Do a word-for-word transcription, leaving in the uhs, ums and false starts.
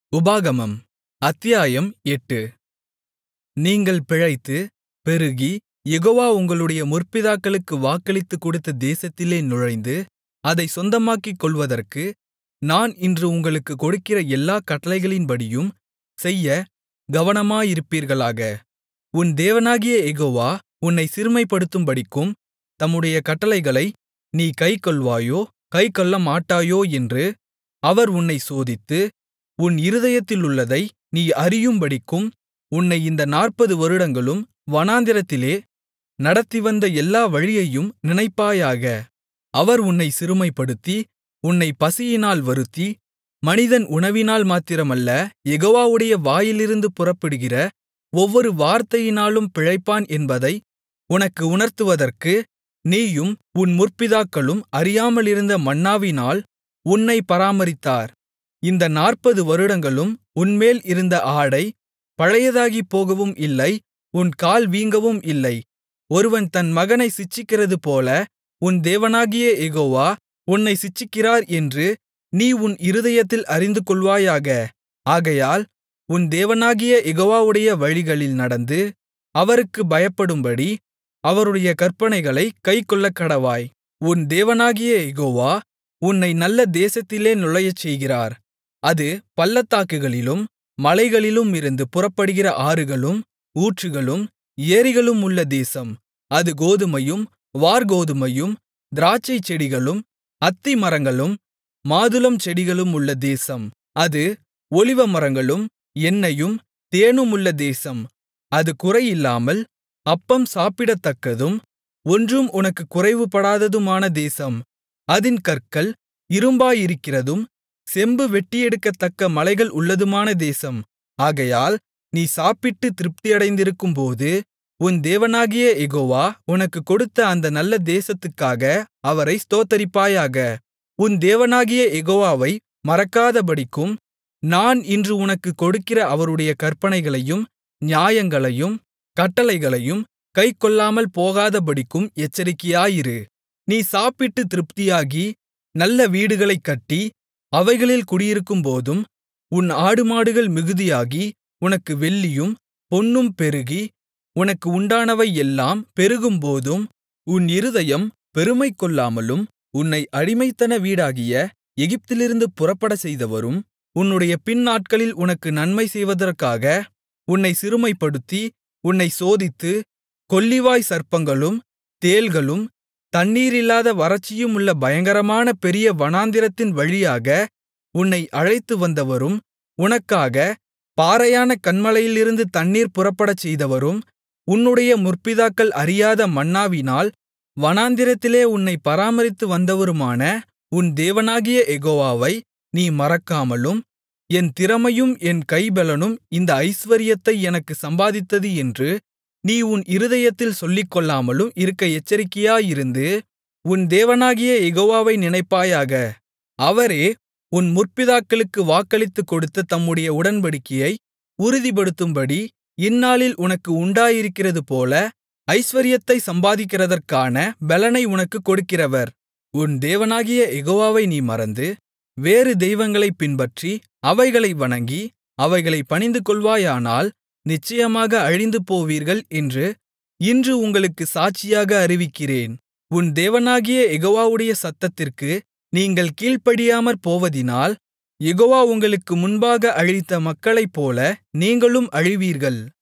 உபாகமம் அத்தியாயம் எட்டு. நீங்கள் பிழைத்து, பெருகி, யெகோவா உங்களுடைய முற்பிதாக்களுக்கு வாக்களித்துக் கொடுத்த தேசத்திலே நுழைந்து, அதைச் சொந்தமாக்கிக் கொள்வதற்கு, நான் இன்று உங்களுக்குக் கொடுக்கிற எல்லாக் கட்டளைகளின்படியும் செய்ய கவனமாயிருப்பீர்களாக. உன் தேவனாகிய யெகோவா உன்னைச் சிறுமைப்படுத்தும்படிக்கும் தம்முடைய கட்டளைகளை நீ கைக்கொள்வாயோ கைக்கொள்ளமாட்டாயோ என்று அவர் உன்னைச் சோதித்து, உன் இருதயத்திலுள்ளதை நீ அறியும்படிக்கும் உன்னை இந்த நாற்பது வருடங்களும் வனாந்திரத்திலே நடத்திவந்த எல்லா வழியையும் நினைப்பாயாக. அவர் உன்னைச் சிறுமைப்படுத்தி, உன்னைப் பசியினால் வருத்தி, மனிதன் உணவினால் மாத்திரமல்ல, யெகோவாவுடைய வாயிலிருந்து புறப்படுகிற ஒவ்வொரு வார்த்தையினாலும் பிழைப்பான் என்பதை உனக்கு உணர்த்துவதற்கு, நீயும் உன் முற்பிதாக்களும் அறியாமலிருந்த மன்னாவினால் உன்னைப் பராமரித்தார். இந்த நாற்பது வருடங்களும் உன்மேல் இருந்த ஆடை பழையதாகிப் போகவும் இல்லை, உன் கால் வீங்கவும் இல்லை. ஒருவன் தன் மகனைச் சிட்சிக்கிறதுபோல உன் தேவனாகிய யெகோவா உன்னைச் சிட்சிக்கிறார் என்று நீ உன் இருதயத்தில் அறிந்துகொள்வாயாக. ஆகையால் உன் தேவனாகிய யெகோவாவுடைய வழிகளில் நடந்து, அவருக்குப் பயப்படும்படி அவருடைய கற்பனைகளைக் கைக்கொள்ளக்கடவாய். உன் தேவனாகிய யெகோவா உன்னை நல்ல தேசத்திலே நுழையச்செய்கிறார். அது பள்ளத்தாக்குகளிலும் மலைகளிலுமிருந்து புறப்படுகிற ஆறுகளும் ஊற்றுகளும் ஏரிகளுமுள்ள தேசம். அது கோதுமையும் வாற்கோதுமையும் திராட்சைச்செடிகளும் அத்திமரங்களும் மாதுளம் செடிகளுமுள்ள தேசம். அது ஒலிவமரங்களும் எண்ணெயும் தேனுமுள்ள தேசம். அது குறையில்லாமல் அப்பம் சாப்பிடத்தக்கதும் ஒன்றும் உனக்குக் குறைவுபடாததுமான தேசம். அதின் கற்கள் இரும்பாயிருக்கிறதும் செம்பு வெட்டியெடுக்கத்தக்க மலைகள் உள்ளதுமான தேசம். ஆகையால் நீ சாப்பிட்டுத் திருப்தியடைந்திருக்கும்போது, உன் தேவனாகிய யெகோவா உனக்குக் கொடுத்த அந்த நல்ல தேசத்துக்காக அவரை ஸ்தோத்தரிப்பாயாக. உன் தேவனாகிய யெகோவாவை மறக்காதபடிக்கும், நான் இன்று உனக்குக் கொடுக்கிற அவருடைய கற்பனைகளையும் நியாயங்களையும் கட்டளைகளையும் கைக்கொள்ளாமல் போகாதபடிக்கும் எச்சரிக்கையாயிரு. நீ சாப்பிட்டுத் திருப்தியாகி நல்ல வீடுகளைக் கட்டி அவைகளில் குடியிருக்கும்போதும், உன் ஆடுமாடுகள் மிகுதியாகி உனக்கு வெள்ளியும் பொன்னும் பெருகி உனக்கு உண்டானவை எல்லாம் பெருகும்போதும், உன் இருதயம் பெருமை கொள்ளாமலும், உன்னை அடிமைத்தன வீடாகிய எகிப்திலிருந்து புறப்படச் செய்தவரும், உன்னுடைய பின்நாட்களில் உனக்கு நன்மை செய்வதற்காக உன்னைச் சிறுமைப்படுத்தி உன்னைச் சோதித்து, கொள்ளிவாய் சர்ப்பங்களும் தேள்களும் தண்ணீரில்லாத வறட்சியுமுள்ள பயங்கரமான பெரிய வனாந்திரத்தின் வழியாக உன்னை அழைத்து வந்தவரும், உனக்காக பாறையான கன்மலையிலிருந்து தண்ணீர் புறப்படச் செய்தவரும், உன்னுடைய முற்பிதாக்கள் அறியாத மன்னாவினால் வனாந்திரத்திலே உன்னைப் பராமரித்து வந்தவருமான உன் தேவனாகிய யெகோவாவை நீ மறக்காமலும், என் திறமையும் என் கைபெலனும் இந்த ஐசுவரியத்தை எனக்கு சம்பாதித்தது என்று நீ உன் இருதயத்தில் சொல்லிக்கொள்ளாமலும் இருக்க எச்சரிக்கையாயிருந்து, உன் தேவனாகிய யெகோவாவை நினைப்பாயாக. அவரே உன் முற்பிதாக்களுக்கு வாக்களித்துக் கொடுத்த தம்முடைய உடன்படிக்கையை உறுதிப்படுத்தும்படி இந்நாளில் உனக்கு உண்டாயிருக்கிறதுபோல ஐசுவரியத்தைச் சம்பாதிக்கிறதற்கான பெலனை உனக்குக் கொடுக்கிறவர். உன் தேவனாகிய யெகோவாவை நீ மறந்து, வேறு தெய்வங்களைப் பின்பற்றி அவைகளை வணங்கி அவைகளைப் பணிந்துகொள்வாயானால், நிச்சயமாக அழிந்து போவீர்கள் என்று இன்று உங்களுக்குச் சாட்சியாக அறிவிக்கிறேன். உன் தேவனாகிய யெகோவாவுடைய சத்தத்திற்கு நீங்கள் கீழ்ப்படியாமற் போவதினால், யெகோவா உங்களுக்கு முன்பாக அழித்த மக்களைப்போல நீங்களும் அழிவீர்கள்.